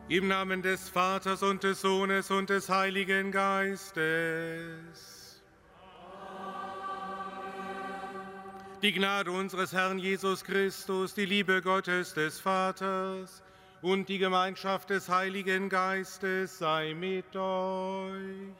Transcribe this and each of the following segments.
Im Namen des Vaters und des Sohnes und des Heiligen Geistes. Die Gnade unseres Herrn Jesus Christus, die Liebe Gottes des Vaters und die Gemeinschaft des Heiligen Geistes sei mit euch.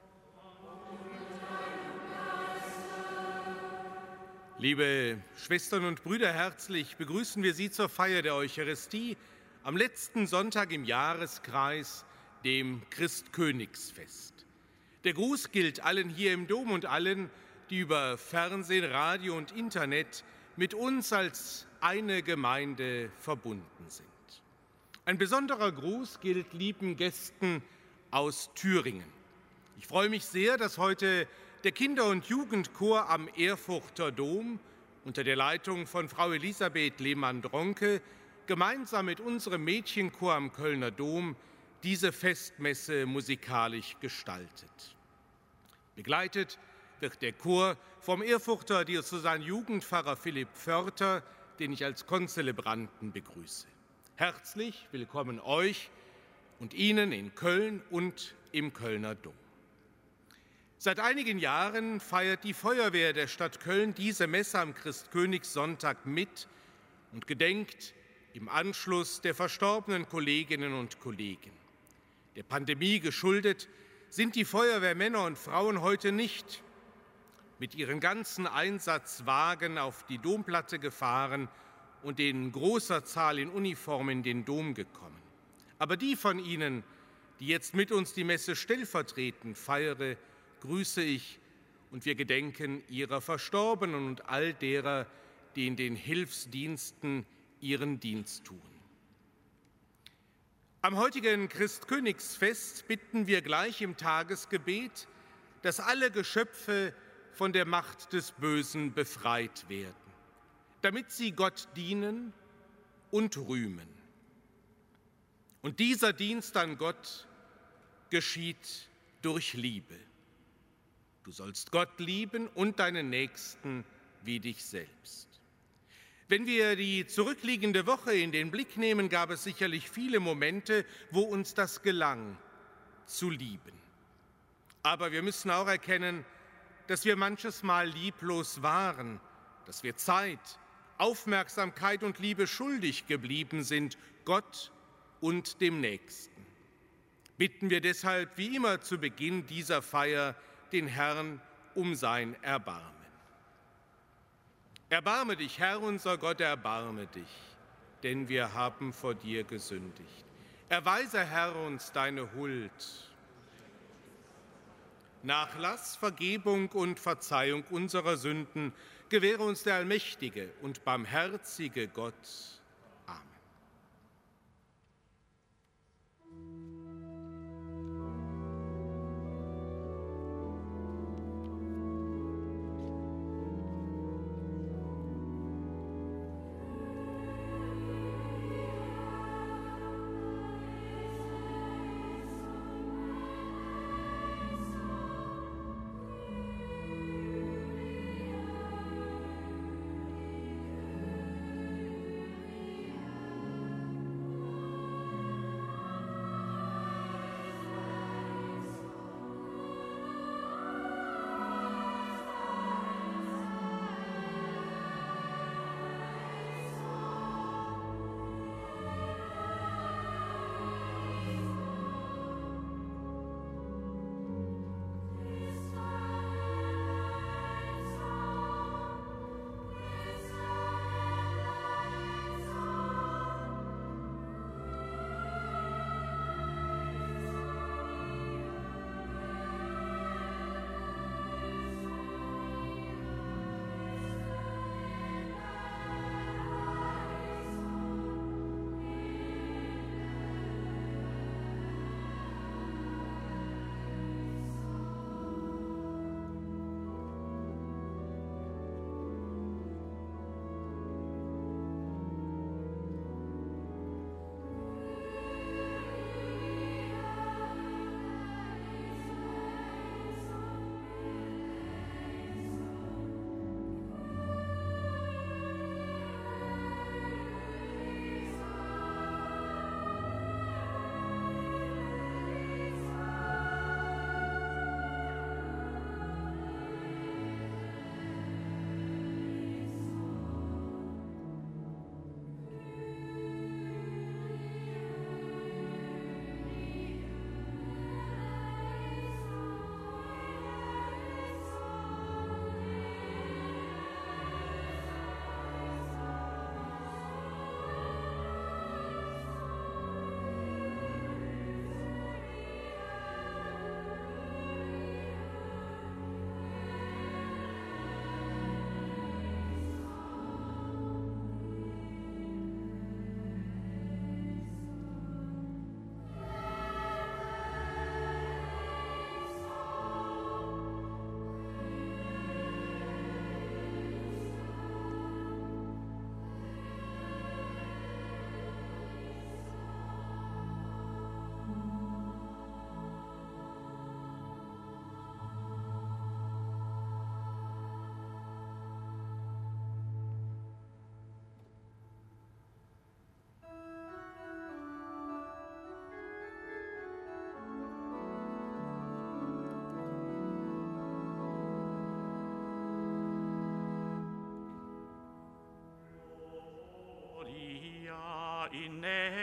Liebe Schwestern und Brüder, herzlich begrüßen wir Sie zur Feier der Eucharistie am letzten Sonntag im Jahreskreis, dem Christkönigsfest. Der Gruß gilt allen hier im Dom und allen, die über Fernsehen, Radio und Internet mit uns als eine Gemeinde verbunden sind. Ein besonderer Gruß gilt lieben Gästen aus Thüringen. Ich freue mich sehr, dass heute der Kinder- und Jugendchor am Erfurter Dom unter der Leitung von Frau Elisabeth Lehmann-Dronke gemeinsam mit unserem Mädchenchor am Kölner Dom diese Festmesse musikalisch gestaltet. Begleitet wird der Chor vom Erfurter Diözesan-Jugendpfarrer Philipp Pförter, den ich als Konzelebranten begrüße. Herzlich willkommen euch und Ihnen in Köln und im Kölner Dom. Seit einigen Jahren feiert die Feuerwehr der Stadt Köln diese Messe am Christkönigssonntag mit und gedenkt im Anschluss der verstorbenen Kolleginnen und Kollegen. Der Pandemie geschuldet sind die Feuerwehrmänner und Frauen heute nicht mit ihren ganzen Einsatzwagen auf die Domplatte gefahren und in großer Zahl in Uniform in den Dom gekommen. Aber die von Ihnen, die jetzt mit uns die Messe stellvertretend feiere, grüße ich und wir gedenken ihrer Verstorbenen und all derer, die in den Hilfsdiensten ihren Dienst tun. Am heutigen Christkönigsfest bitten wir gleich im Tagesgebet, dass alle Geschöpfe von der Macht des Bösen befreit werden, damit sie Gott dienen und rühmen. Und dieser Dienst an Gott geschieht durch Liebe. Du sollst Gott lieben und deinen Nächsten wie dich selbst. Wenn wir die zurückliegende Woche in den Blick nehmen, gab es sicherlich viele Momente, wo uns das gelang, zu lieben. Aber wir müssen auch erkennen, dass wir manches Mal lieblos waren, dass wir Zeit, Aufmerksamkeit und Liebe schuldig geblieben sind, Gott und dem Nächsten. Bitten wir deshalb wie immer zu Beginn dieser Feier den Herrn um sein Erbarmen. Erbarme dich, Herr unser Gott, erbarme dich, denn wir haben vor dir gesündigt. Erweise, Herr, uns deine Huld. Nachlass, Vergebung und Verzeihung unserer Sünden gewähre uns der allmächtige und barmherzige Gott. Amen.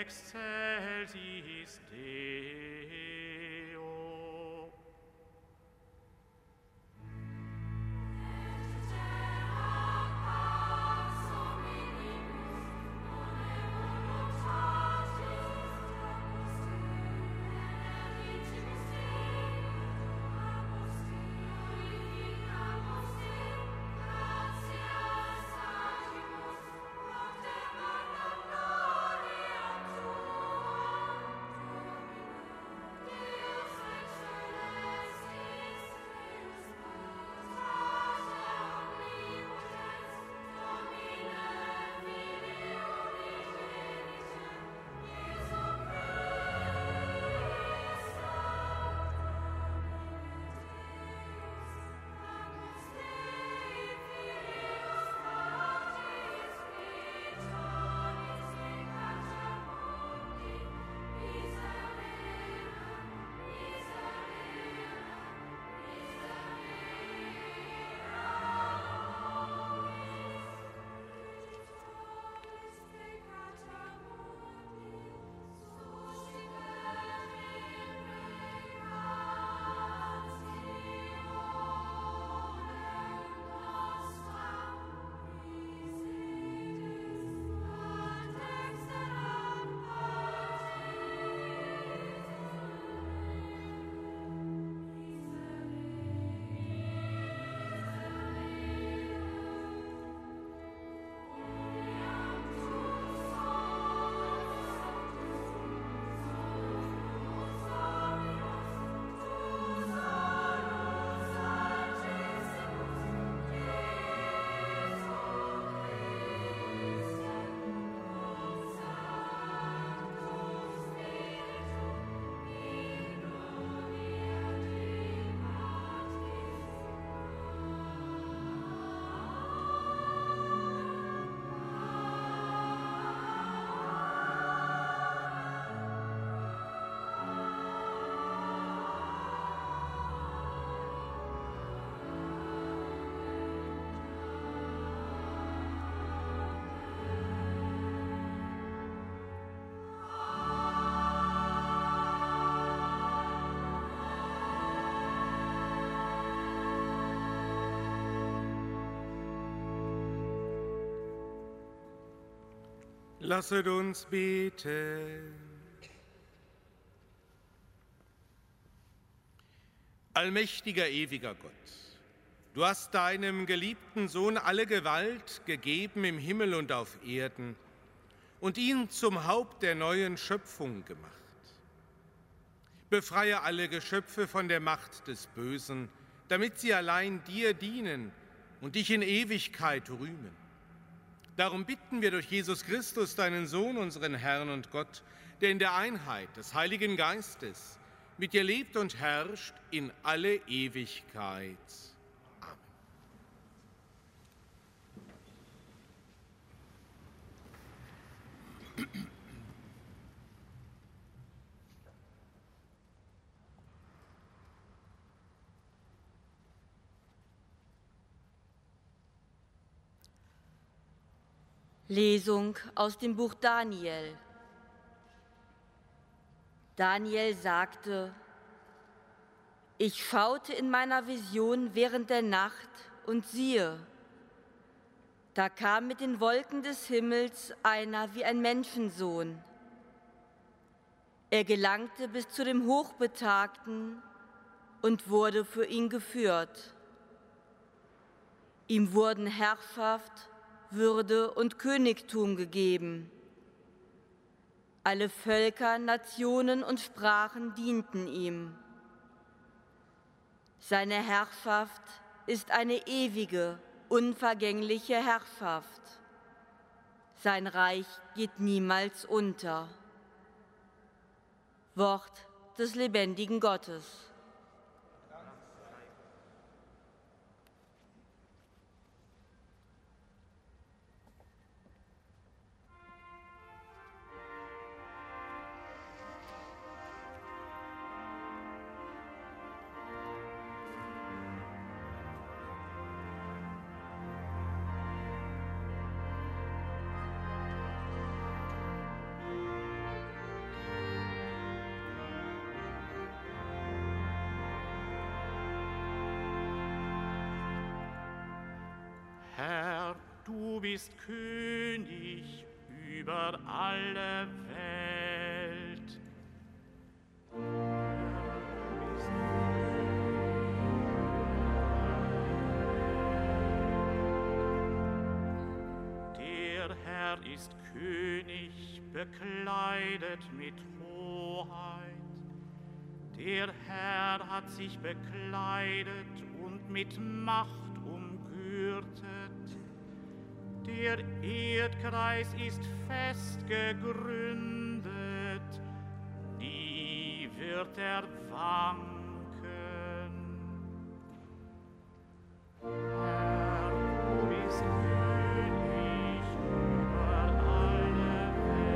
excelsis Deo. Lasset uns beten. Allmächtiger, ewiger Gott, du hast deinem geliebten Sohn alle Gewalt gegeben im Himmel und auf Erden und ihn zum Haupt der neuen Schöpfung gemacht. Befreie alle Geschöpfe von der Macht des Bösen, damit sie allein dir dienen und dich in Ewigkeit rühmen. Darum bitten wir durch Jesus Christus, deinen Sohn, unseren Herrn und Gott, der in der Einheit des Heiligen Geistes mit dir lebt und herrscht in alle Ewigkeit. Amen. Lesung aus dem Buch Daniel. Daniel sagte: Ich schaute in meiner Vision während der Nacht und siehe, da kam mit den Wolken des Himmels einer wie ein Menschensohn. Er gelangte bis zu dem Hochbetagten und wurde für ihn geführt. Ihm wurden Herrschaft, Würde und Königtum gegeben. Alle Völker, Nationen und Sprachen dienten ihm. Seine Herrschaft ist eine ewige, unvergängliche Herrschaft. Sein Reich geht niemals unter. Wort des lebendigen Gottes. du bist König über alle Welt. Der Herr ist König, bekleidet mit Hoheit. Der Herr hat sich bekleidet und mit Macht umgürtet. Der Erdkreis ist fest gegründet, nie wird er wanken. Herr, du bist König über alle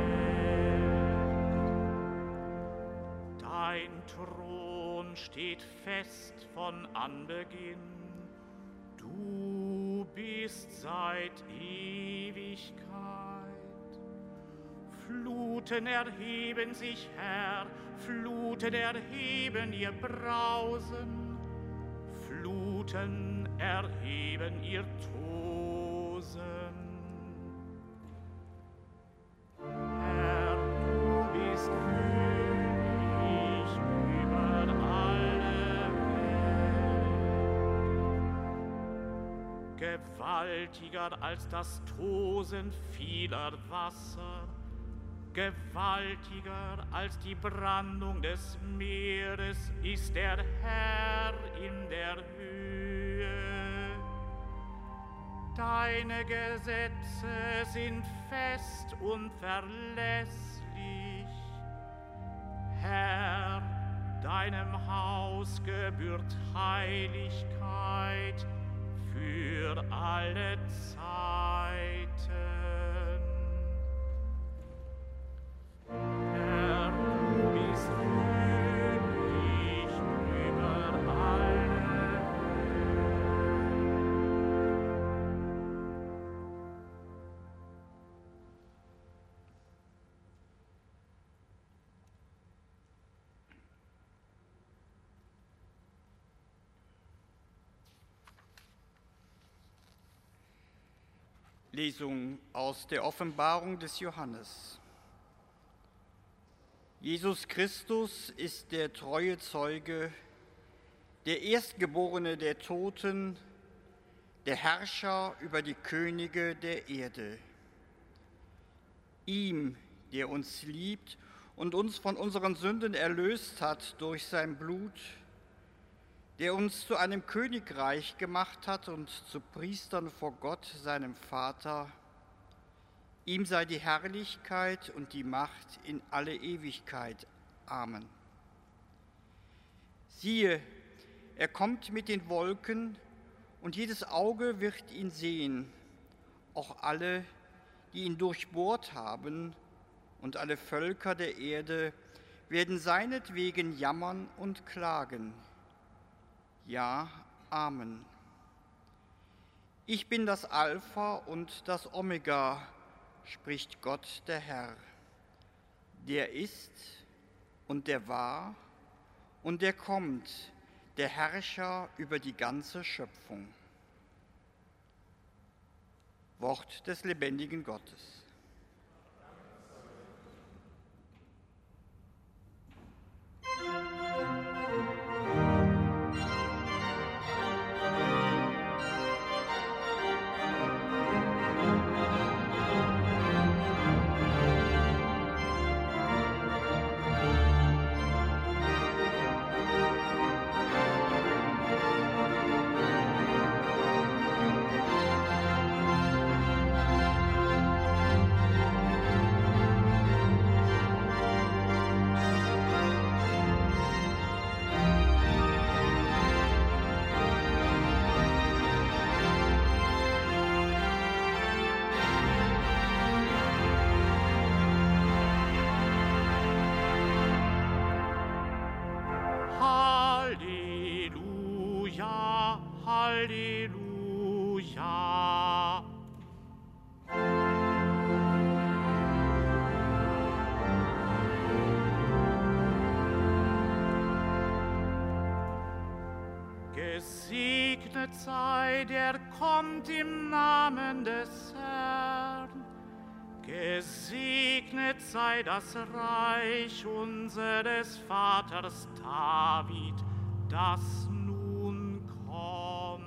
Welt. Dein Thron steht fest von Anbeginn. Du bist seit Ewigkeit. Fluten erheben sich, Herr, Fluten erheben ihr Brausen, Fluten erheben ihr Tosen. Herr, du bist König über alle Welt. Gewaltiger als das Tosen vieler Wasser, gewaltiger als die Brandung des Meeres ist der Herr in der Höhe. Deine Gesetze sind fest und verlässlich. Herr, deinem Haus gebührt Heiligkeit für alle Zeiten. Herr, du bist König über alle Lesung aus der Offenbarung des Johannes. Jesus Christus ist der treue Zeuge, der Erstgeborene der Toten, der Herrscher über die Könige der Erde. Ihm, der uns liebt und uns von unseren Sünden erlöst hat durch sein Blut, der uns zu einem Königreich gemacht hat und zu Priestern vor Gott, seinem Vater. Ihm sei die Herrlichkeit und die Macht in alle Ewigkeit. Amen. Siehe, er kommt mit den Wolken, und jedes Auge wird ihn sehen, auch alle, die ihn durchbohrt haben, und alle Völker der Erde werden seinetwegen jammern und klagen. Ja, Amen. Ich bin das Alpha und das Omega, spricht Gott der Herr, der ist und der war und der kommt, der Herrscher über die ganze Schöpfung. Wort des lebendigen Gottes. Halleluja. Gesegnet sei, der kommt im Namen des Herrn. Gesegnet sei das Reich unseres Vaters David, das nun kommt.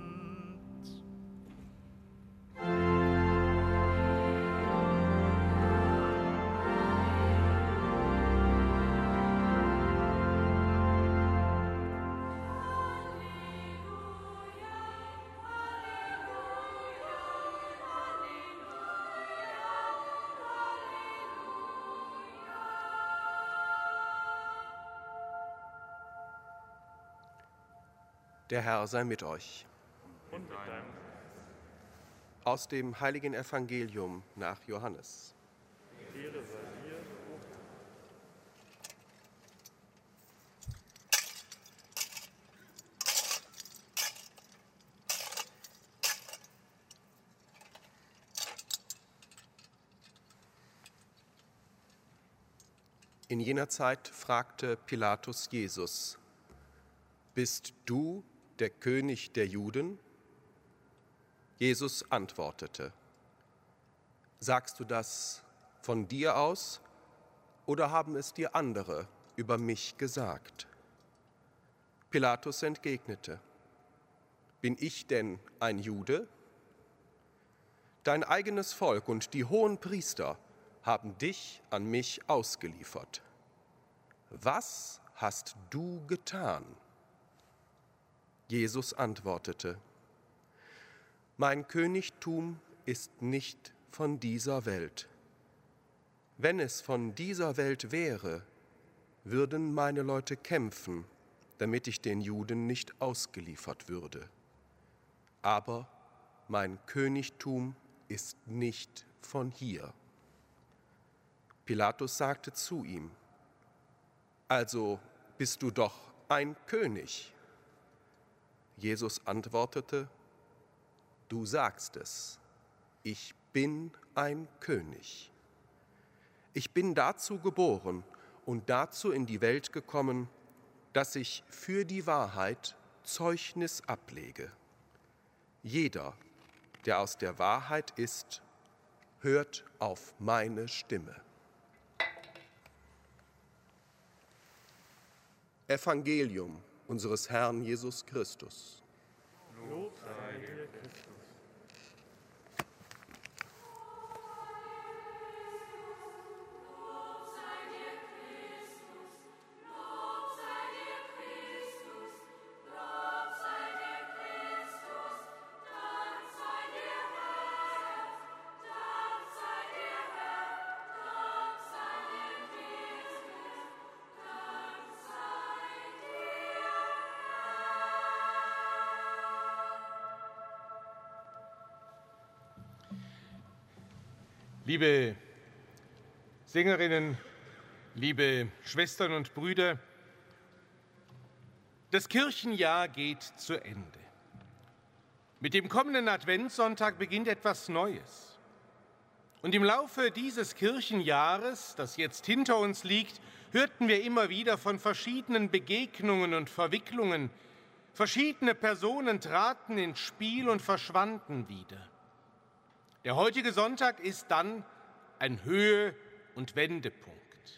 Der Herr sei mit euch. Und mit deinem Aus dem heiligen Evangelium nach Johannes. Ehre sei dir. In jener Zeit fragte Pilatus Jesus: Bist du der König der Juden? Jesus antwortete: Sagst du das von dir aus oder haben es dir andere über mich gesagt? Pilatus entgegnete: Bin ich denn ein Jude? Dein eigenes Volk und die hohen Priester haben dich an mich ausgeliefert. Was hast du getan? Jesus antwortete: Mein Königtum ist nicht von dieser Welt. Wenn es von dieser Welt wäre, würden meine Leute kämpfen, damit ich den Juden nicht ausgeliefert würde. Aber mein Königtum ist nicht von hier. Pilatus sagte zu ihm: Also bist du doch ein König. Jesus antwortete: Du sagst es, ich bin ein König. Ich bin dazu geboren und dazu in die Welt gekommen, dass ich für die Wahrheit Zeugnis ablege. Jeder, der aus der Wahrheit ist, hört auf meine Stimme. Evangelium unseres Herrn Jesus Christus. Lob sei dir, Christus. Liebe Sängerinnen, liebe Schwestern und Brüder, das Kirchenjahr geht zu Ende. Mit dem kommenden Adventssonntag beginnt etwas Neues. Und im Laufe dieses Kirchenjahres, das jetzt hinter uns liegt, hörten wir immer wieder von verschiedenen Begegnungen und Verwicklungen. Verschiedene Personen traten ins Spiel und verschwanden wieder. Der heutige Sonntag ist dann ein Höhe- und Wendepunkt.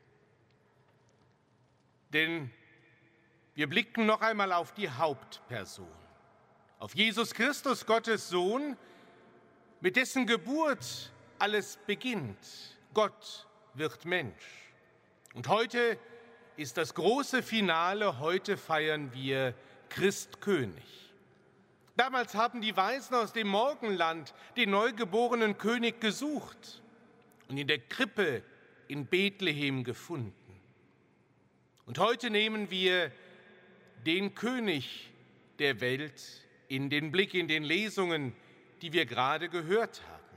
Denn wir blicken noch einmal auf die Hauptperson, auf Jesus Christus, Gottes Sohn, mit dessen Geburt alles beginnt. Gott wird Mensch. Und heute ist das große Finale, heute feiern wir Christkönig. Damals haben die Weisen aus dem Morgenland den neugeborenen König gesucht und in der Krippe in Bethlehem gefunden. Und heute nehmen wir den König der Welt in den Blick, in den Lesungen, die wir gerade gehört haben.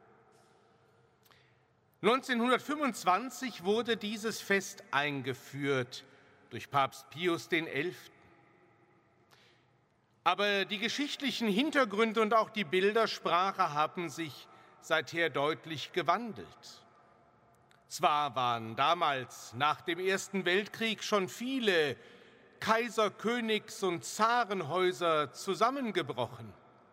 1925 wurde dieses Fest eingeführt durch Papst Pius XI. Aber die geschichtlichen Hintergründe und auch die Bildersprache haben sich seither deutlich gewandelt. Zwar waren damals nach dem Ersten Weltkrieg schon viele Kaiser-, Königs- und Zarenhäuser zusammengebrochen.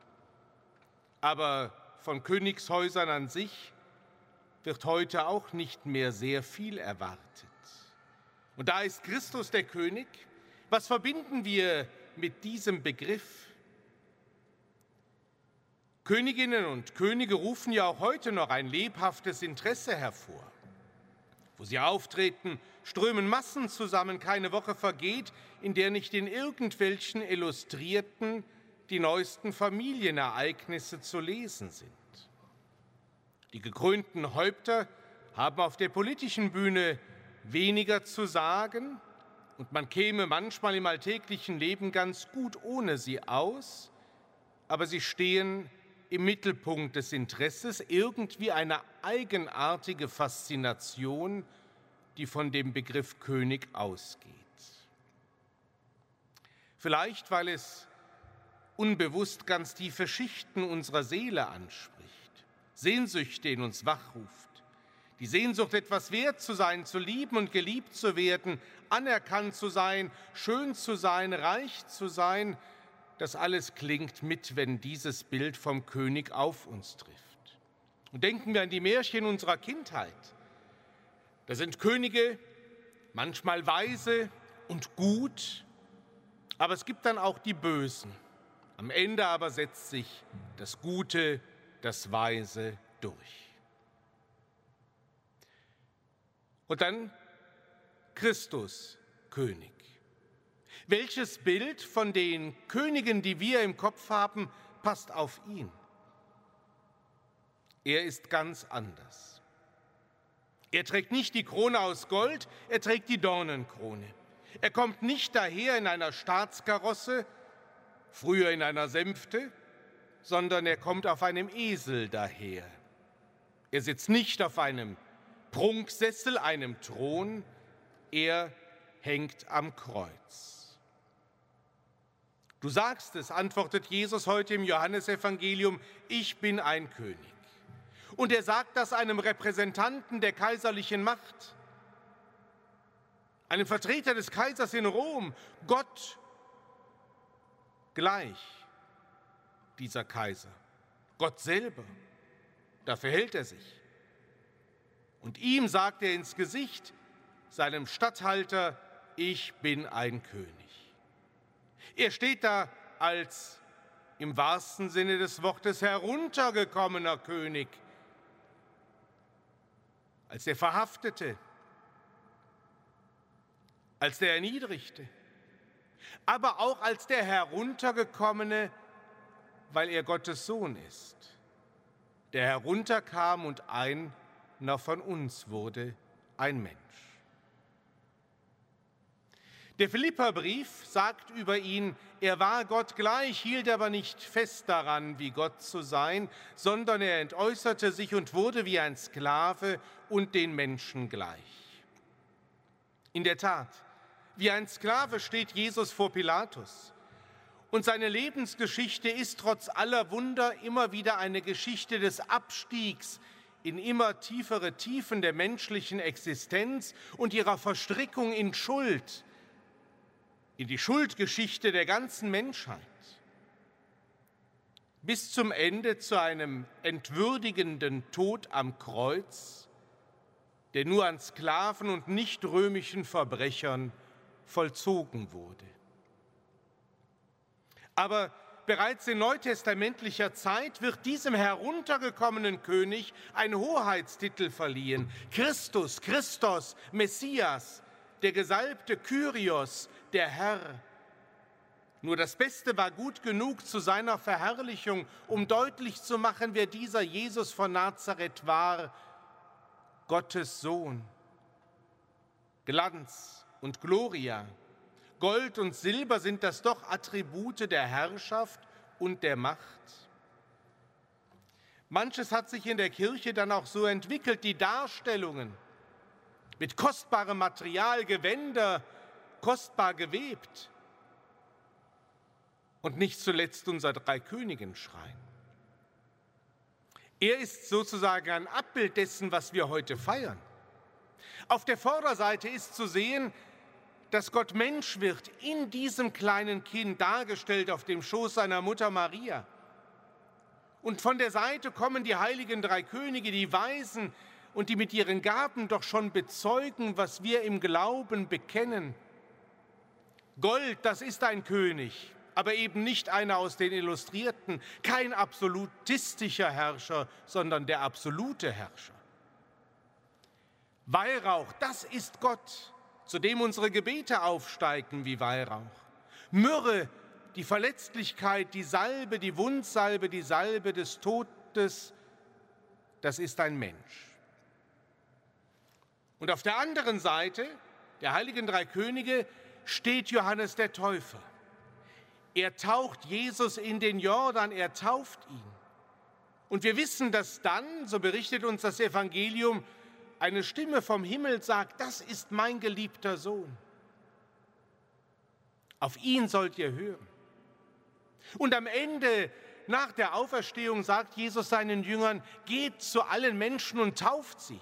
Aber von Königshäusern an sich wird heute auch nicht mehr sehr viel erwartet. Und da ist Christus der König. Was verbinden wir mit diesem Begriff? Königinnen und Könige rufen ja auch heute noch ein lebhaftes Interesse hervor. Wo sie auftreten, strömen Massen zusammen, keine Woche vergeht, in der nicht in irgendwelchen Illustrierten die neuesten Familienereignisse zu lesen sind. Die gekrönten Häupter haben auf der politischen Bühne weniger zu sagen und man käme manchmal im alltäglichen Leben ganz gut ohne sie aus, aber sie stehen im Mittelpunkt des Interesses, irgendwie eine eigenartige Faszination, die von dem Begriff König ausgeht. Vielleicht, weil es unbewusst ganz tiefe Schichten unserer Seele anspricht, Sehnsüchte in uns wachruft. Die Sehnsucht, etwas wert zu sein, zu lieben und geliebt zu werden, anerkannt zu sein, schön zu sein, reich zu sein, das alles klingt mit, wenn dieses Bild vom König auf uns trifft. Und denken wir an die Märchen unserer Kindheit. Da sind Könige manchmal weise und gut, aber es gibt dann auch die Bösen. Am Ende aber setzt sich das Gute, das Weise durch. Und dann Christus, König. Welches Bild von den Königen, die wir im Kopf haben, passt auf ihn? Er ist ganz anders. Er trägt nicht die Krone aus Gold, er trägt die Dornenkrone. Er kommt nicht daher in einer Staatskarosse, früher in einer Sänfte, sondern er kommt auf einem Esel daher. Er sitzt nicht auf einem Prunksessel, einem Thron, er hängt am Kreuz. Du sagst es, antwortet Jesus heute im Johannesevangelium, ich bin ein König. Und er sagt das einem Repräsentanten der kaiserlichen Macht, einem Vertreter des Kaisers in Rom, Gott gleich, dieser Kaiser, Gott selber, dafür hält er sich. Und ihm sagt er ins Gesicht, seinem Statthalter, ich bin ein König. Er steht da als im wahrsten Sinne des Wortes heruntergekommener König, als der Verhaftete, als der Erniedrigte, aber auch als der Heruntergekommene, weil er Gottes Sohn ist, der herunterkam und einer von uns wurde, ein Mensch. Der Philipperbrief sagt über ihn, er war Gott gleich, hielt aber nicht fest daran, wie Gott zu sein, sondern er entäußerte sich und wurde wie ein Sklave und den Menschen gleich. In der Tat, wie ein Sklave steht Jesus vor Pilatus. Und seine Lebensgeschichte ist trotz aller Wunder immer wieder eine Geschichte des Abstiegs in immer tiefere Tiefen der menschlichen Existenz und ihrer Verstrickung in Schuld, in die Schuldgeschichte der ganzen Menschheit, bis zum Ende zu einem entwürdigenden Tod am Kreuz, der nur an Sklaven und nicht römischen Verbrechern vollzogen wurde. Aber bereits in neutestamentlicher Zeit wird diesem heruntergekommenen König ein Hoheitstitel verliehen. Christus, Christos, Messias, der Gesalbte, Kyrios, der Herr. Nur das Beste war gut genug zu seiner Verherrlichung, um deutlich zu machen, wer dieser Jesus von Nazareth war, Gottes Sohn. Glanz und Gloria, Gold und Silber sind das doch Attribute der Herrschaft und der Macht. Manches hat sich in der Kirche dann auch so entwickelt, die Darstellungen mit kostbarem Material, Gewänder, kostbar gewebt. Und nicht zuletzt unser Dreikönigenschrein. Er ist sozusagen ein Abbild dessen, was wir heute feiern. Auf der Vorderseite ist zu sehen dass Gott Mensch wird in diesem kleinen Kind, dargestellt auf dem Schoß seiner Mutter Maria. Und von der Seite kommen die heiligen drei Könige, die Weisen, und die mit ihren Gaben doch schon bezeugen, was wir im Glauben bekennen. Gold, das ist ein König, aber eben nicht einer aus den Illustrierten, kein absolutistischer Herrscher, sondern der absolute Herrscher. Weihrauch, das ist Gott, zu dem unsere Gebete aufsteigen wie Weihrauch. Myrrhe, die Verletzlichkeit, die Salbe, die Wundsalbe, die Salbe des Todes, das ist ein Mensch. Und auf der anderen Seite der heiligen drei Könige steht Johannes der Täufer. Er taucht Jesus in den Jordan, er tauft ihn. Und wir wissen, dass dann, so berichtet uns das Evangelium, eine Stimme vom Himmel sagt, das ist mein geliebter Sohn. Auf ihn sollt ihr hören. Und am Ende, nach der Auferstehung, sagt Jesus seinen Jüngern, geht zu allen Menschen und tauft sie.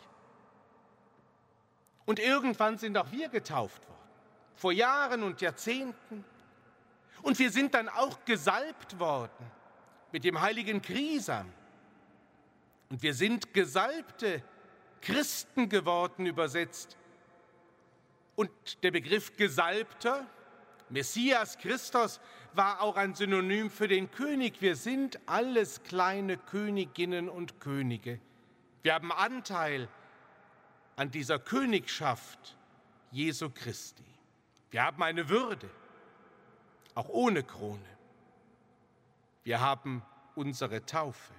Und irgendwann sind auch wir getauft worden, vor Jahren und Jahrzehnten. Und wir sind dann auch gesalbt worden mit dem heiligen Krisam. Und wir sind gesalbte Christen geworden, übersetzt. Und der Begriff Gesalbter, Messias, Christus, war auch ein Synonym für den König. Wir sind alles kleine Königinnen und Könige. Wir haben Anteil an dieser Königschaft Jesu Christi. Wir haben eine Würde, auch ohne Krone. Wir haben unsere Taufe.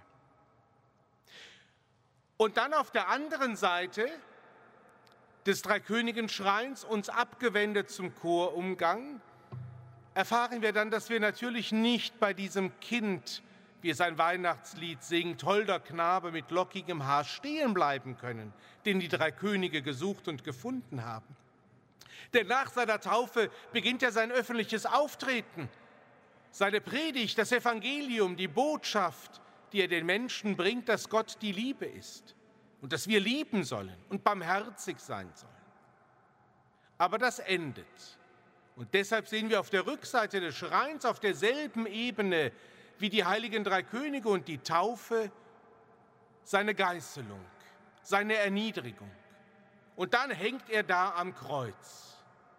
Und dann auf der anderen Seite des Dreikönigenschreins, uns abgewendet zum Chorumgang, erfahren wir dann, dass wir natürlich nicht bei diesem Kind, wie es ein Weihnachtslied singt, holder Knabe mit lockigem Haar, stehen bleiben können, den die drei Könige gesucht und gefunden haben. Denn nach seiner Taufe beginnt er sein öffentliches Auftreten, seine Predigt, das Evangelium, die Botschaft, die er den Menschen bringt, dass Gott die Liebe ist und dass wir lieben sollen und barmherzig sein sollen. Aber das endet. Und deshalb sehen wir auf der Rückseite des Schreins, auf derselben Ebene wie die heiligen drei Könige und die Taufe, seine Geißelung, seine Erniedrigung. Und dann hängt er da am Kreuz.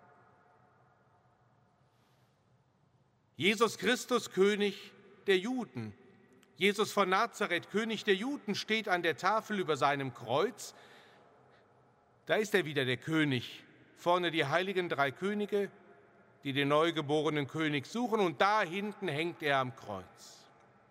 Jesus Christus, König der Juden. Jesus von Nazareth, König der Juden, steht an der Tafel über seinem Kreuz. Da ist er wieder, der König. Vorne die heiligen drei Könige, die den neugeborenen König suchen, und da hinten hängt er am Kreuz.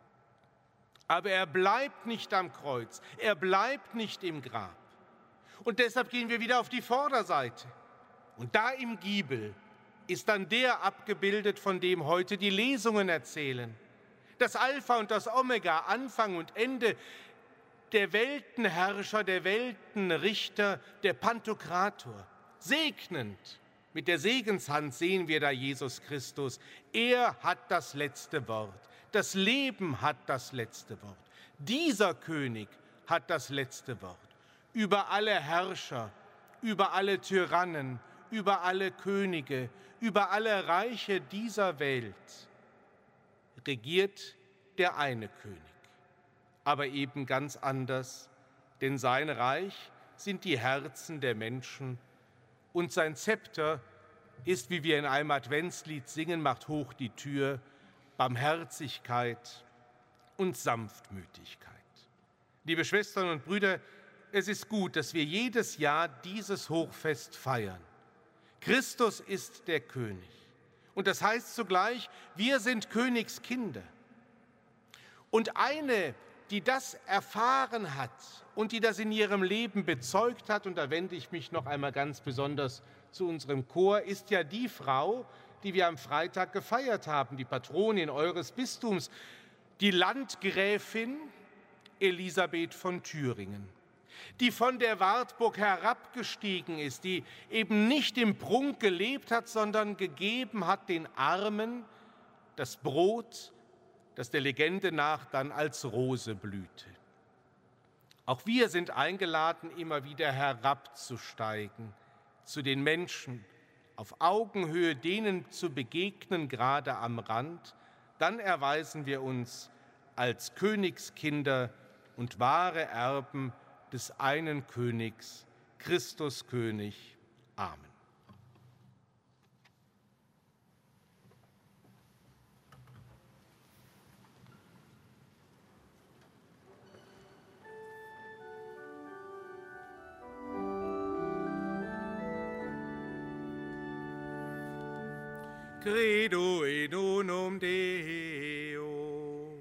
Aber er bleibt nicht am Kreuz, er bleibt nicht im Grab. Und deshalb gehen wir wieder auf die Vorderseite. Und da im Giebel ist dann der abgebildet, von dem heute die Lesungen erzählen. Das Alpha und das Omega, Anfang und Ende, der Weltenherrscher, der Weltenrichter, der Pantokrator. Segnend, mit der Segenshand sehen wir da Jesus Christus. Er hat das letzte Wort. Das Leben hat das letzte Wort. Dieser König hat das letzte Wort. Über alle Herrscher, über alle Tyrannen, über alle Könige, über alle Reiche dieser Welt regiert der eine König. Aber eben ganz anders, denn sein Reich sind die Herzen der Menschen und sein Zepter ist, wie wir in einem Adventslied singen, macht hoch die Tür, Barmherzigkeit und Sanftmütigkeit. Liebe Schwestern und Brüder, es ist gut, dass wir jedes Jahr dieses Hochfest feiern. Christus ist der König. Und das heißt zugleich, wir sind Königskinder. Und eine, die das erfahren hat und die das in ihrem Leben bezeugt hat, und da wende ich mich noch einmal ganz besonders zu unserem Chor, ist ja die Frau, die wir am Freitag gefeiert haben, die Patronin eures Bistums, die Landgräfin Elisabeth von Thüringen, die von der Wartburg herabgestiegen ist, die eben nicht im Prunk gelebt hat, sondern gegeben hat den Armen das Brot, das der Legende nach dann als Rose blühte. Auch wir sind eingeladen, immer wieder herabzusteigen zu den Menschen auf Augenhöhe denen zu begegnen, gerade am Rand, dann erweisen wir uns als Königskinder und wahre Erben des einen Königs, Christus König. Amen. Credo in unum Deum.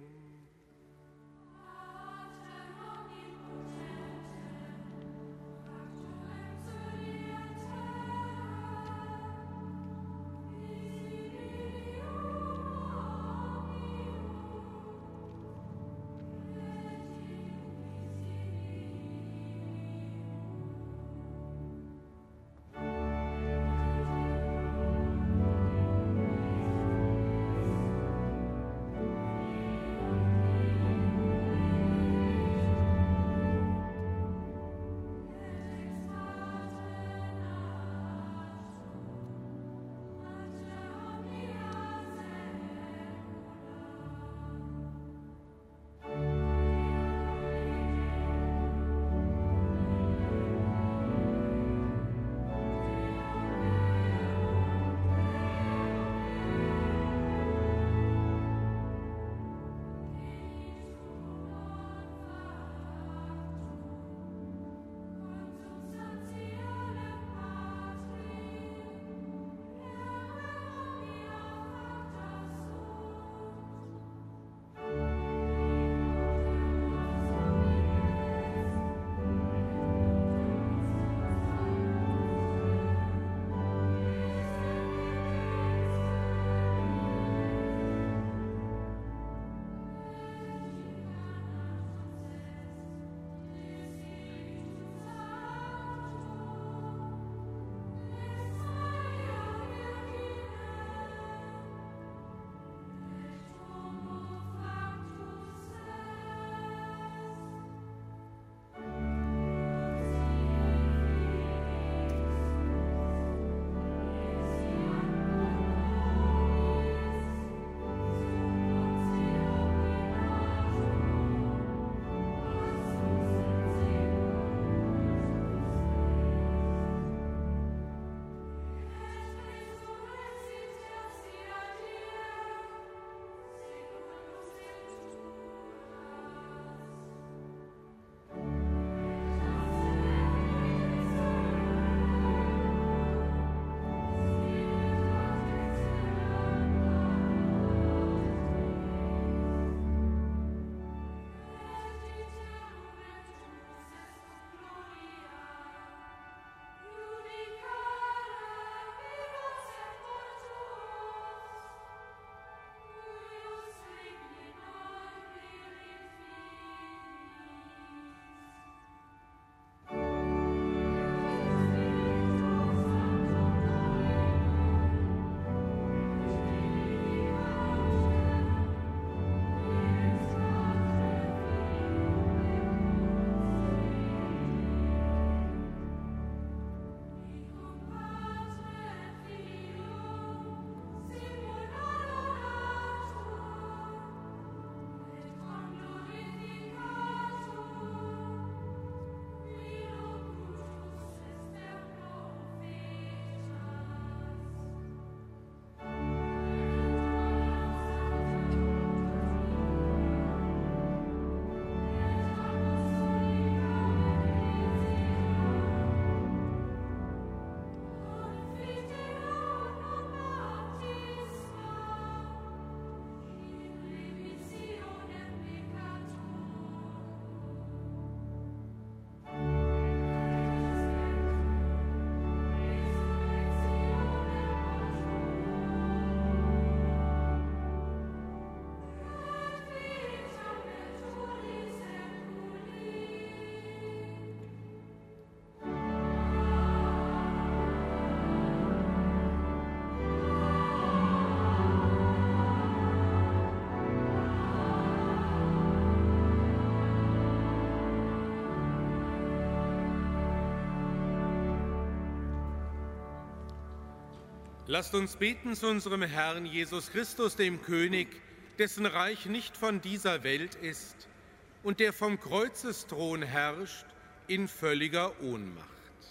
Lasst uns beten zu unserem Herrn Jesus Christus, dem König, dessen Reich nicht von dieser Welt ist und der vom Kreuzesthron herrscht in völliger Ohnmacht.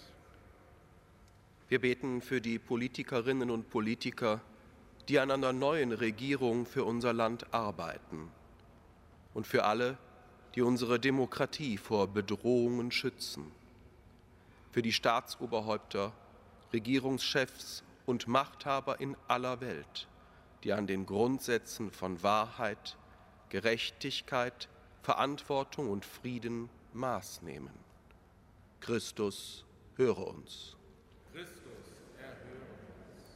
Wir beten für die Politikerinnen und Politiker, die an einer neuen Regierung für unser Land arbeiten, und für alle, die unsere Demokratie vor Bedrohungen schützen, für die Staatsoberhäupter, Regierungschefs und Machthaber in aller Welt, die an den Grundsätzen von Wahrheit, Gerechtigkeit, Verantwortung und Frieden Maß nehmen. Christus, höre uns. Christus, erhöre uns.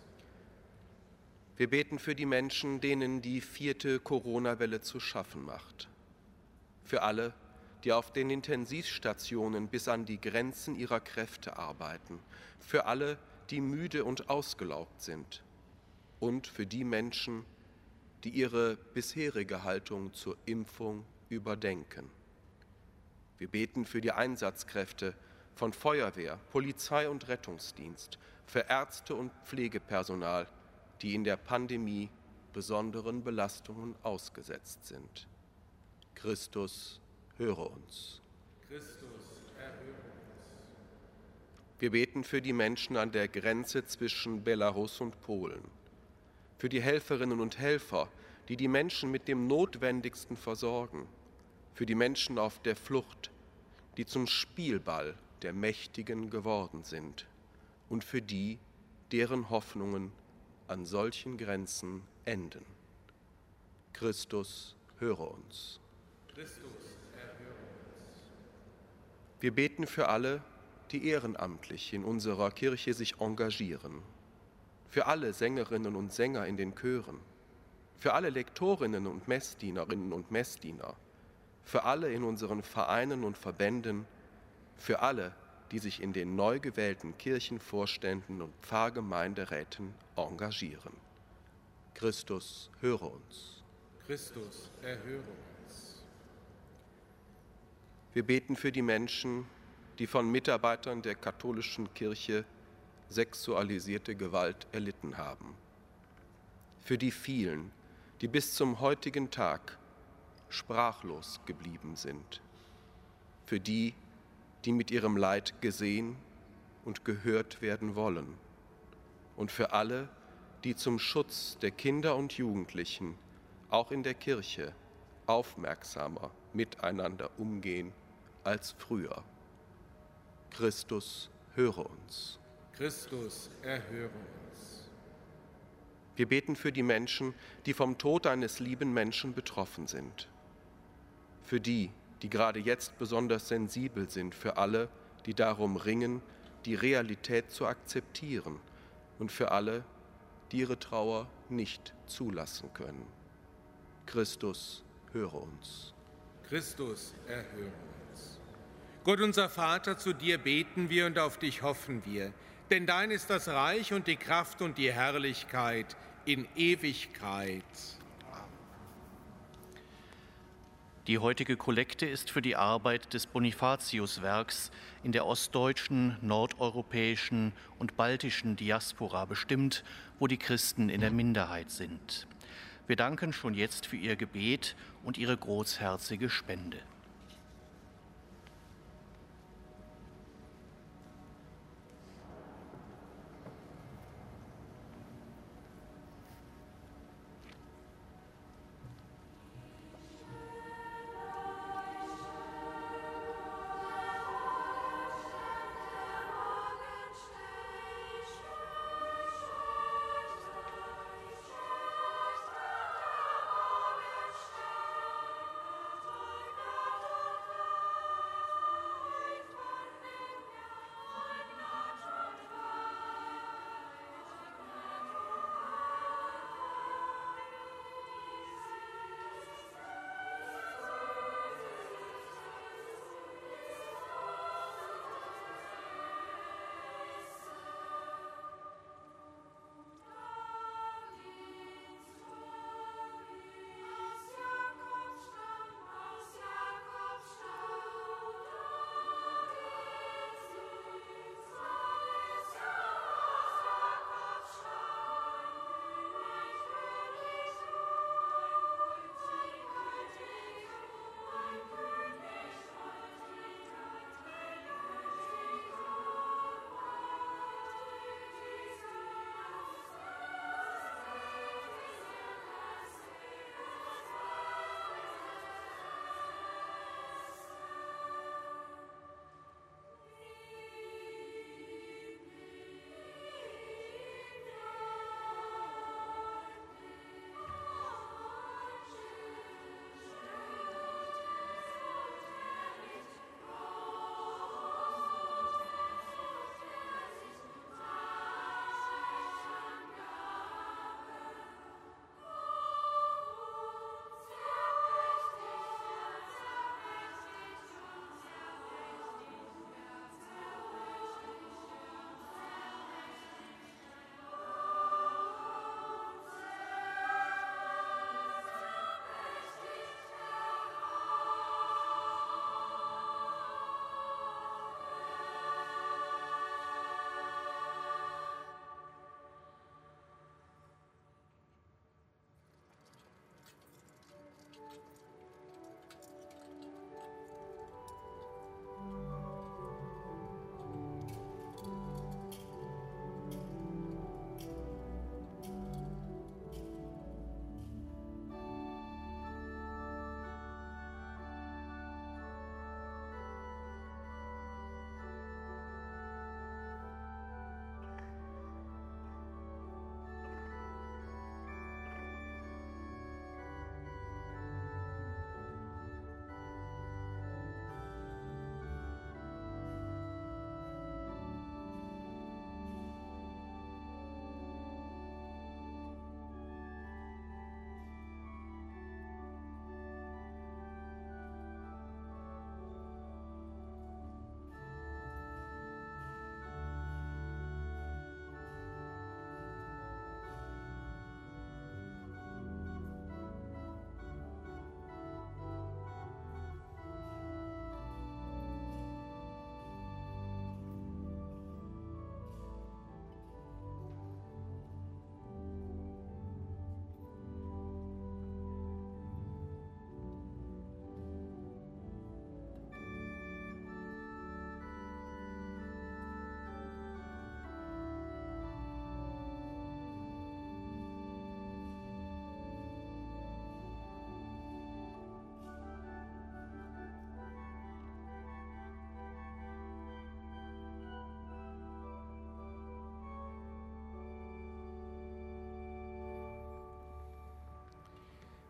Wir beten für die Menschen, denen die 4. Corona-Welle zu schaffen macht. Für alle, die auf den Intensivstationen bis an die Grenzen ihrer Kräfte arbeiten. Für alle, die müde und ausgelaugt sind. Und für die Menschen, die ihre bisherige Haltung zur Impfung überdenken. Wir beten für die Einsatzkräfte von Feuerwehr, Polizei und Rettungsdienst, für Ärzte und Pflegepersonal, die in der Pandemie besonderen Belastungen ausgesetzt sind. Christus, höre uns. Christus, erhöre uns. Wir beten für die Menschen an der Grenze zwischen Belarus und Polen, für die Helferinnen und Helfer, die die Menschen mit dem Notwendigsten versorgen, für die Menschen auf der Flucht, die zum Spielball der Mächtigen geworden sind, und für die, deren Hoffnungen an solchen Grenzen enden. Christus, höre uns. Christus, erhöre uns. Wir beten für alle, die ehrenamtlich in unserer Kirche sich engagieren, für alle Sängerinnen und Sänger in den Chören, für alle Lektorinnen und Messdienerinnen und Messdiener, für alle in unseren Vereinen und Verbänden, für alle, die sich in den neu gewählten Kirchenvorständen und Pfarrgemeinderäten engagieren. Christus, höre uns. Christus, erhöre uns. Wir beten für die Menschen, die von Mitarbeitern der katholischen Kirche sexualisierte Gewalt erlitten haben. Für die vielen, die bis zum heutigen Tag sprachlos geblieben sind. Für die, die mit ihrem Leid gesehen und gehört werden wollen. Und für alle, die zum Schutz der Kinder und Jugendlichen auch in der Kirche aufmerksamer miteinander umgehen als früher. Christus, höre uns. Christus, erhöre uns. Wir beten für die Menschen, die vom Tod eines lieben Menschen betroffen sind. Für die, die gerade jetzt besonders sensibel sind, für alle, die darum ringen, die Realität zu akzeptieren, und für alle, die ihre Trauer nicht zulassen können. Christus, höre uns. Christus, erhöre uns. Gott, unser Vater, zu dir beten wir und auf dich hoffen wir. Denn dein ist das Reich und die Kraft und die Herrlichkeit in Ewigkeit. Die heutige Kollekte ist für die Arbeit des Bonifatiuswerks in der ostdeutschen, nordeuropäischen und baltischen Diaspora bestimmt, wo die Christen in der Minderheit sind. Wir danken schon jetzt für ihr Gebet und ihre großherzige Spende.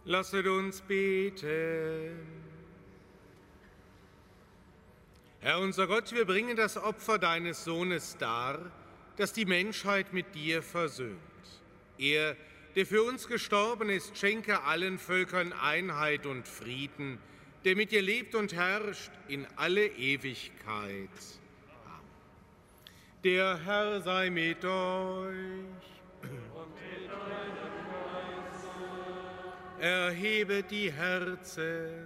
Lasset uns beten. Herr unser Gott, wir bringen das Opfer deines Sohnes dar, das die Menschheit mit dir versöhnt. Er, der für uns gestorben ist, schenke allen Völkern Einheit und Frieden, der mit dir lebt und herrscht in alle Ewigkeit. Amen. Der Herr sei mit euch. Und mit deinem Geiste. Erhebet die Herzen.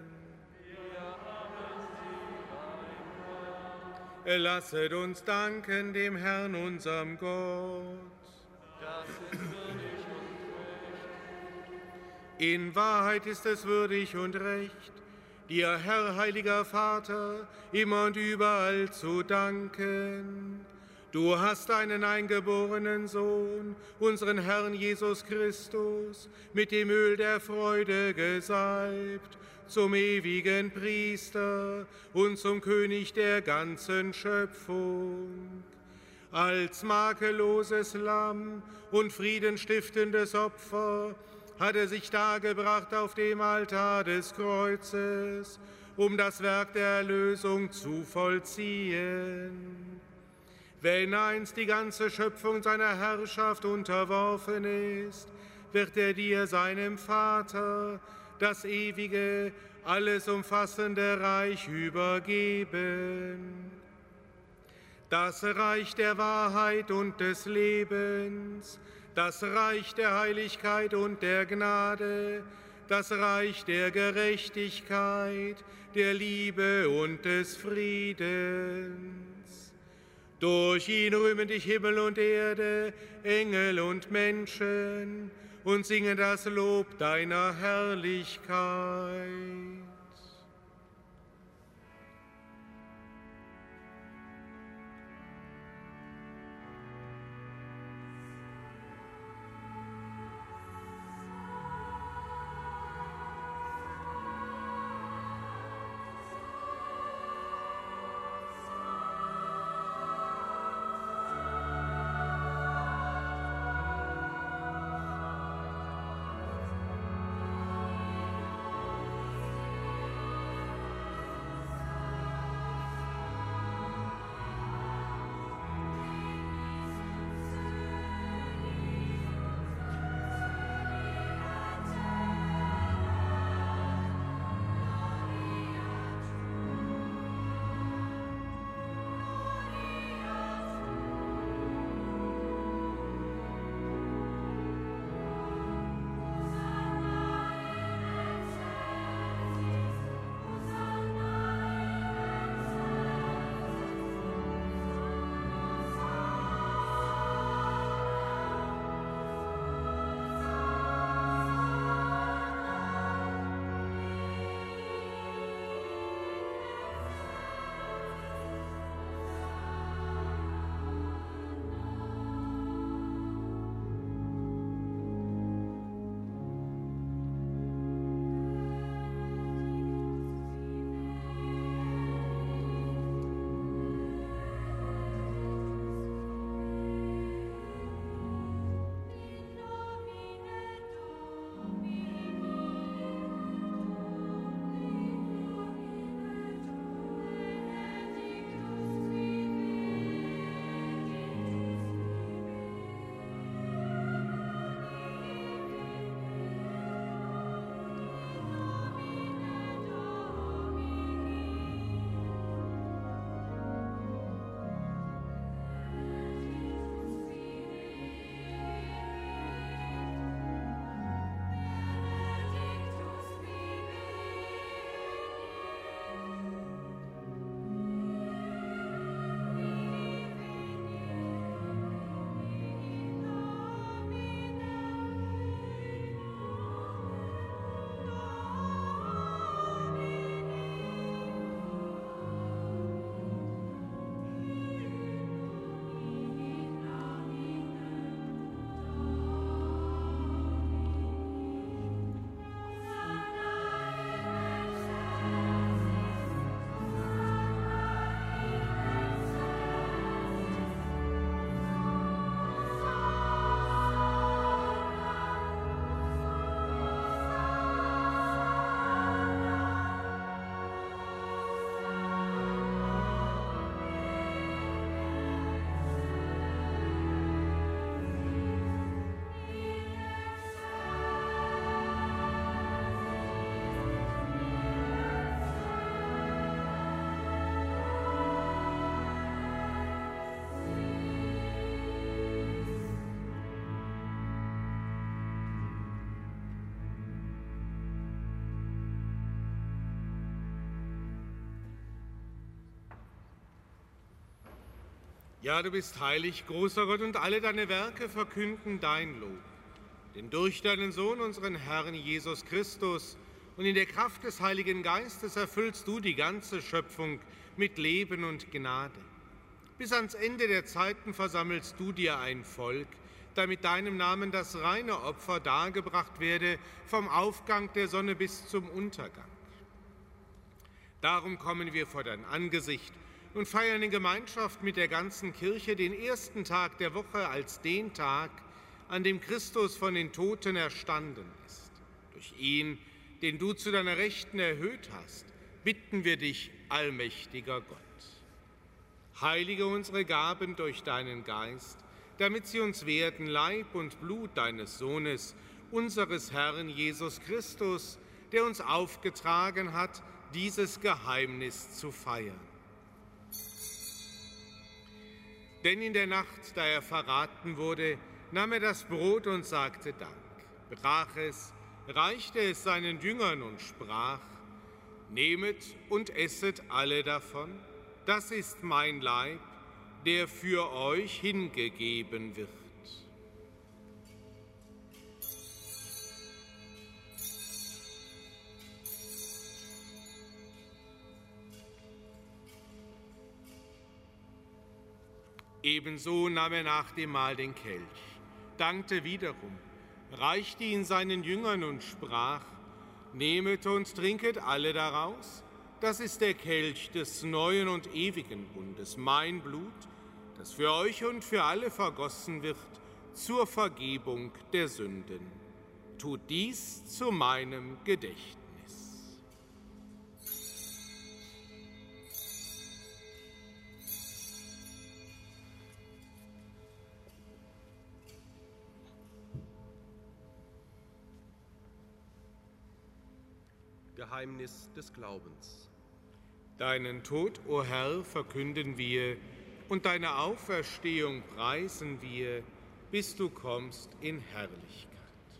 Lasset uns danken dem Herrn, unserem Gott. Das ist würdig und recht. In Wahrheit ist es würdig und recht, dir, Herr, heiliger Vater, immer und überall zu danken. Du hast deinen eingeborenen Sohn, unseren Herrn Jesus Christus, mit dem Öl der Freude gesalbt, zum ewigen Priester und zum König der ganzen Schöpfung. Als makelloses Lamm und friedenstiftendes Opfer hat er sich dargebracht auf dem Altar des Kreuzes, um das Werk der Erlösung zu vollziehen. Wenn einst die ganze Schöpfung seiner Herrschaft unterworfen ist, wird er dir, seinem Vater, das ewige, alles umfassende Reich übergeben. Das Reich der Wahrheit und des Lebens, das Reich der Heiligkeit und der Gnade, das Reich der Gerechtigkeit, der Liebe und des Friedens. Durch ihn rühmen dich Himmel und Erde, Engel und Menschen, und singen das Lob deiner Herrlichkeit. Ja, du bist heilig, großer Gott, und alle deine Werke verkünden dein Lob. Denn durch deinen Sohn, unseren Herrn Jesus Christus, und in der Kraft des Heiligen Geistes erfüllst du die ganze Schöpfung mit Leben und Gnade. Bis ans Ende der Zeiten versammelst du dir ein Volk, damit deinem Namen das reine Opfer dargebracht werde, vom Aufgang der Sonne bis zum Untergang. Darum kommen wir vor dein Angesicht und feiern in Gemeinschaft mit der ganzen Kirche den ersten Tag der Woche als den Tag, an dem Christus von den Toten erstanden ist. Durch ihn, den du zu deiner Rechten erhöht hast, bitten wir dich, allmächtiger Gott. Heilige unsere Gaben durch deinen Geist, damit sie uns werden Leib und Blut deines Sohnes, unseres Herrn Jesus Christus, der uns aufgetragen hat, dieses Geheimnis zu feiern. Denn in der Nacht, da er verraten wurde, nahm er das Brot und sagte Dank, brach es, reichte es seinen Jüngern und sprach: Nehmet und esset alle davon, das ist mein Leib, der für euch hingegeben wird. Ebenso nahm er nach dem Mahl den Kelch, dankte wiederum, reichte ihn seinen Jüngern und sprach: Nehmet und trinket alle daraus, das ist der Kelch des neuen und ewigen Bundes, mein Blut, das für euch und für alle vergossen wird zur Vergebung der Sünden. Tut dies zu meinem Gedächtnis. Geheimnis des Glaubens. Deinen Tod, o Herr, verkünden wir, und deine Auferstehung preisen wir, bis du kommst in Herrlichkeit.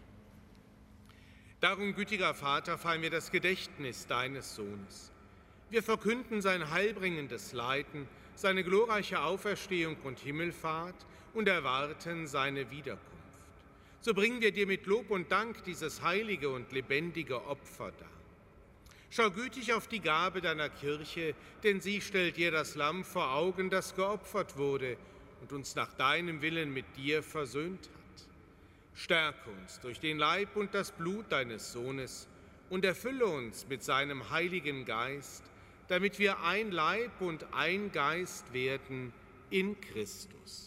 Darum, gütiger Vater, feiern wir das Gedächtnis deines Sohnes. Wir verkünden sein heilbringendes Leiden, seine glorreiche Auferstehung und Himmelfahrt und erwarten seine Wiederkunft. So bringen wir dir mit Lob und Dank dieses heilige und lebendige Opfer dar. Schau gütig auf die Gabe deiner Kirche, denn sie stellt dir das Lamm vor Augen, das geopfert wurde und uns nach deinem Willen mit dir versöhnt hat. Stärke uns durch den Leib und das Blut deines Sohnes und erfülle uns mit seinem Heiligen Geist, damit wir ein Leib und ein Geist werden in Christus.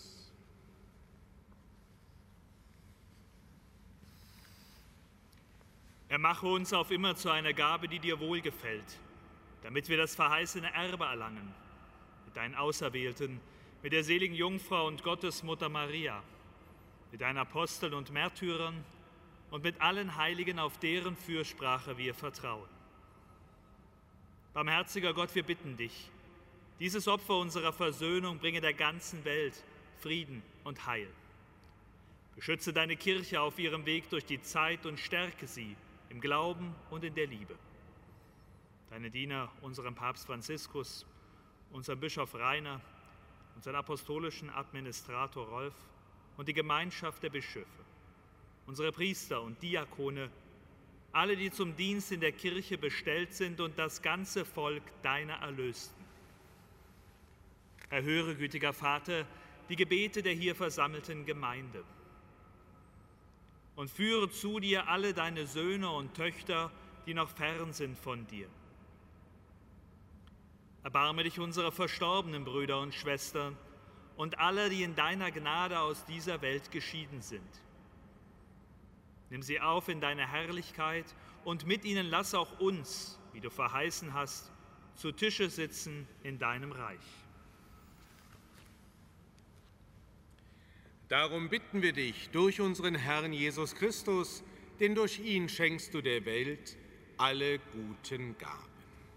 Er mache uns auf immer zu einer Gabe, die dir wohlgefällt, damit wir das verheißene Erbe erlangen, mit deinen Auserwählten, mit der seligen Jungfrau und Gottesmutter Maria, mit deinen Aposteln und Märtyrern und mit allen Heiligen, auf deren Fürsprache wir vertrauen. Barmherziger Gott, wir bitten dich, dieses Opfer unserer Versöhnung bringe der ganzen Welt Frieden und Heil. Beschütze deine Kirche auf ihrem Weg durch die Zeit und stärke sie im Glauben und in der Liebe. Deine Diener, unseren Papst Franziskus, unseren Bischof Rainer, unseren apostolischen Administrator Rolf und die Gemeinschaft der Bischöfe, unsere Priester und Diakone, alle, die zum Dienst in der Kirche bestellt sind und das ganze Volk deiner Erlösten. Erhöre, gütiger Vater, die Gebete der hier versammelten Gemeinde und führe zu dir alle deine Söhne und Töchter, die noch fern sind von dir. Erbarme dich unserer verstorbenen Brüder und Schwestern und aller, die in deiner Gnade aus dieser Welt geschieden sind. Nimm sie auf in deine Herrlichkeit und mit ihnen lass auch uns, wie du verheißen hast, zu Tische sitzen in deinem Reich. Darum bitten wir dich durch unseren Herrn Jesus Christus, denn durch ihn schenkst du der Welt alle guten Gaben.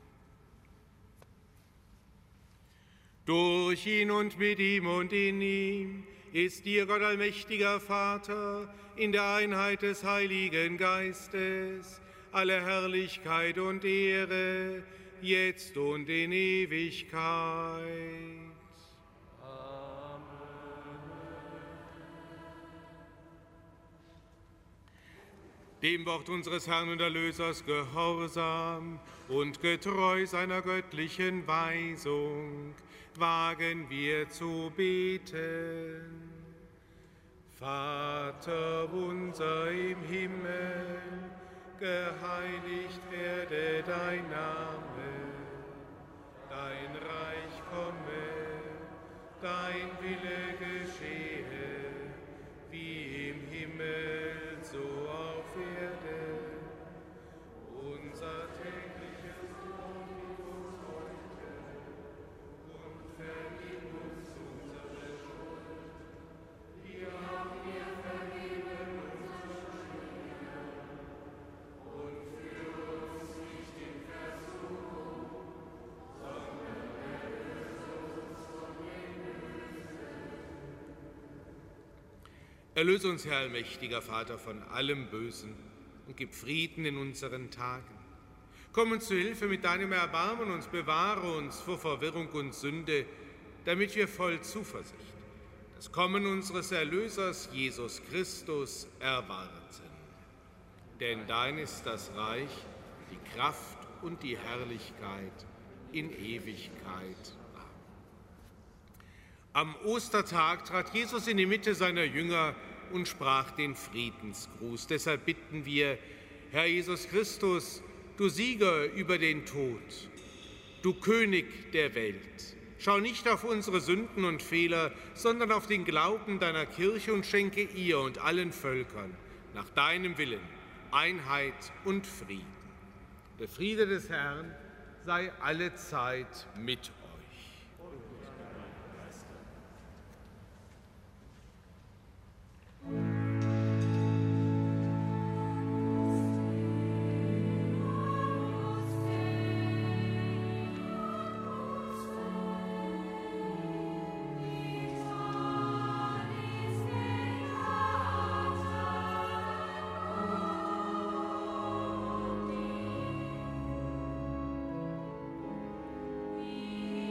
Durch ihn und mit ihm und in ihm ist dir, Gott allmächtiger Vater, in der Einheit des Heiligen Geistes, alle Herrlichkeit und Ehre, jetzt und in Ewigkeit. Amen. dem Wort unseres Herrn und Erlösers gehorsam und getreu seiner göttlichen Weisung, wagen wir zu beten. Vater unser im Himmel, geheiligt werde dein Name, dein Reich komme, dein Wille geschehe, wie im Himmel, so auf Erden. Unser tägliches Brot gib uns heute und vergib uns unsere Schuld, wie auch wir vergeben unseren Schuldigern. Und führe uns nicht in Versuchung, sondern erlöse uns von dem Bösen. Erlöse uns, Herr allmächtiger Vater, von allem Bösen und gib Frieden in unseren Tagen. Komm uns zu Hilfe mit deinem Erbarmen und bewahre uns vor Verwirrung und Sünde, damit wir voll Zuversicht das Kommen unseres Erlösers Jesus Christus erwarten. Denn dein ist das Reich, die Kraft und die Herrlichkeit in Ewigkeit. Am Ostertag trat Jesus in die Mitte seiner Jünger und sprach den Friedensgruß. Deshalb bitten wir, Herr Jesus Christus, du Sieger über den Tod, du König der Welt, schau nicht auf unsere Sünden und Fehler, sondern auf den Glauben deiner Kirche und schenke ihr und allen Völkern nach deinem Willen Einheit und Frieden. Der Friede des Herrn sei allezeit mit euch. Wie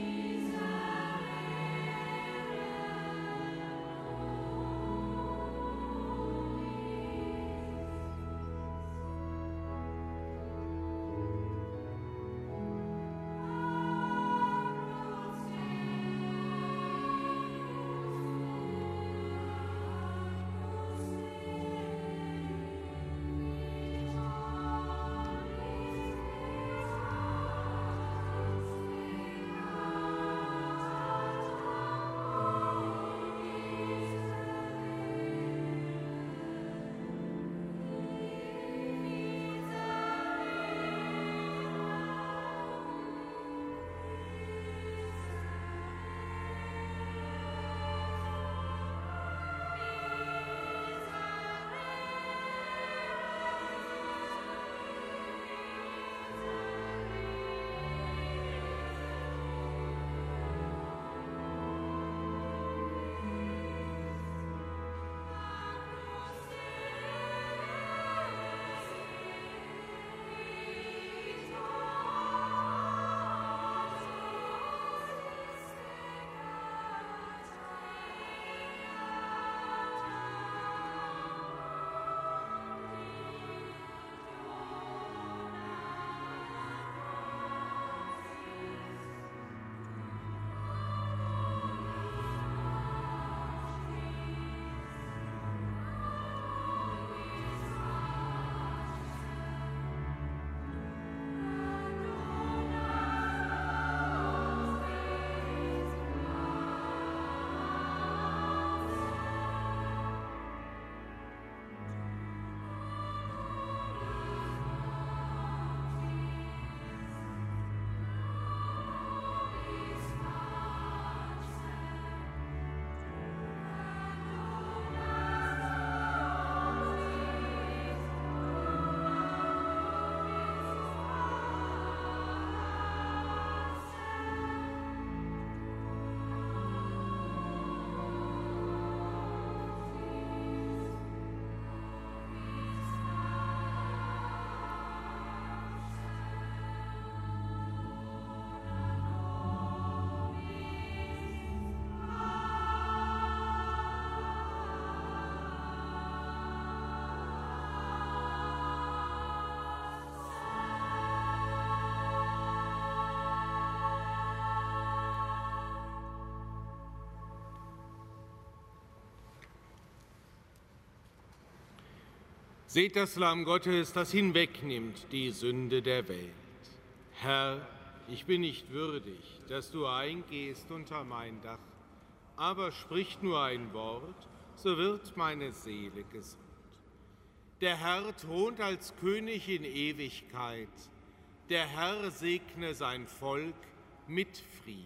Seht das Lamm Gottes, das hinwegnimmt die Sünde der Welt. Herr, ich bin nicht würdig, dass du eingehst unter mein Dach, aber sprich nur ein Wort, so wird meine Seele gesund. Der Herr thront als König in Ewigkeit. Der Herr segne sein Volk mit Frieden.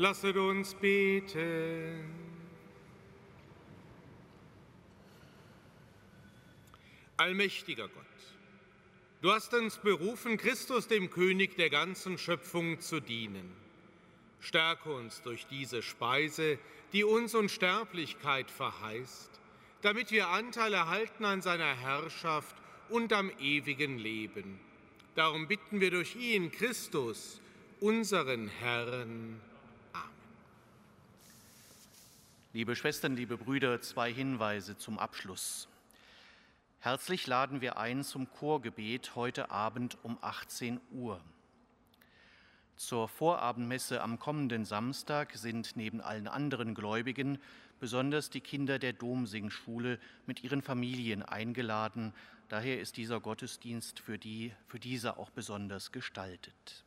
Lasset uns beten. Allmächtiger Gott, du hast uns berufen, Christus, dem König der ganzen Schöpfung, zu dienen. Stärke uns durch diese Speise, die uns Unsterblichkeit verheißt, damit wir Anteil erhalten an seiner Herrschaft und am ewigen Leben. Darum bitten wir durch ihn, Christus, unseren Herrn. Amen. Liebe Schwestern, liebe Brüder, 2 Hinweise zum Abschluss. Herzlich laden wir ein zum Chorgebet heute Abend um 18 Uhr. Zur Vorabendmesse am kommenden Samstag sind neben allen anderen Gläubigen besonders die Kinder der Domsingschule mit ihren Familien eingeladen. Daher ist dieser Gottesdienst für diese auch besonders gestaltet.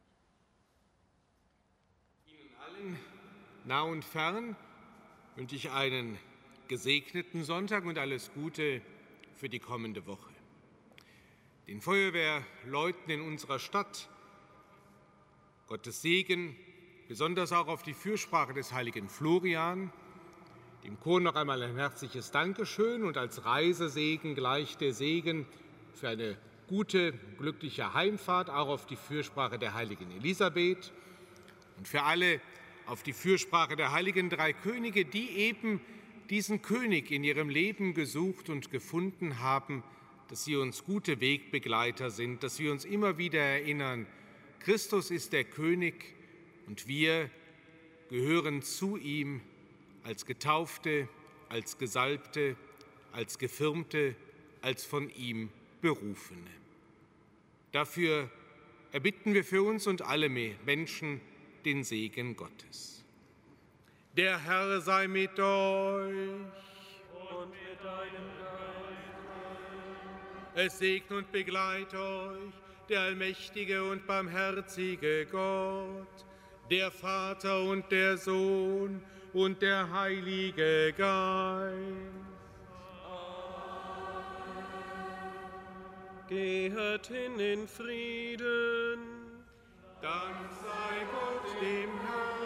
Ihnen allen, nah und fern, wünsche ich einen gesegneten Sonntag und alles Gute für die kommende Woche. Den Feuerwehrleuten in unserer Stadt Gottes Segen, besonders auch auf die Fürsprache des heiligen Florian. Dem Chor noch einmal ein herzliches Dankeschön und als Reisesegen gleich der Segen für eine gute, glückliche Heimfahrt, auch auf die Fürsprache der heiligen Elisabeth und für alle auf die Fürsprache der heiligen 3 Könige, die eben diesen König in ihrem Leben gesucht und gefunden haben, dass sie uns gute Wegbegleiter sind, dass wir uns immer wieder erinnern, Christus ist der König und wir gehören zu ihm als Getaufte, als Gesalbte, als Gefirmte, als von ihm Berufene. Dafür erbitten wir für uns und alle Menschen den Segen Gottes. Der Herr sei mit euch. Und mit deinem Geist. Es segne und begleite euch der allmächtige und barmherzige Gott, der Vater und der Sohn und der Heilige Geist. Gehet hin in Frieden. Dank sei Gott dem Herrn.